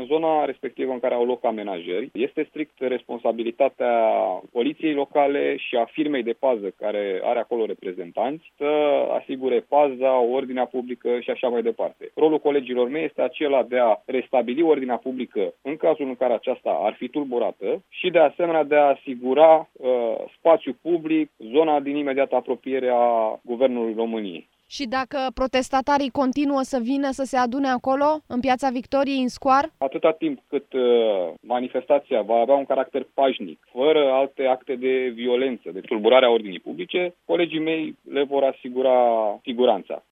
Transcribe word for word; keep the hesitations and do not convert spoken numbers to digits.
zona respectivă în care au loc amenajări, este strict responsabilitatea poliției locale și a firmei de pază care are acolo reprezentanți să asigure paza, ordinea publică și așa mai departe. Rolul colegilor mei este acela de a restabili ordinea publică în cazul în care aceasta ar fi tulburată și de asemenea de a asigura uh, spațiu public, zona din imediată apropiere a Guvernului României. Și dacă protestatarii continuă să vină să se adune acolo, în Piața Victoriei, în scoar? Atâta timp cât uh, manifestația va avea un caracter pașnic, fără alte acte de violență, de tulburare a ordinii publice, colegii mei le vor asigura siguranța.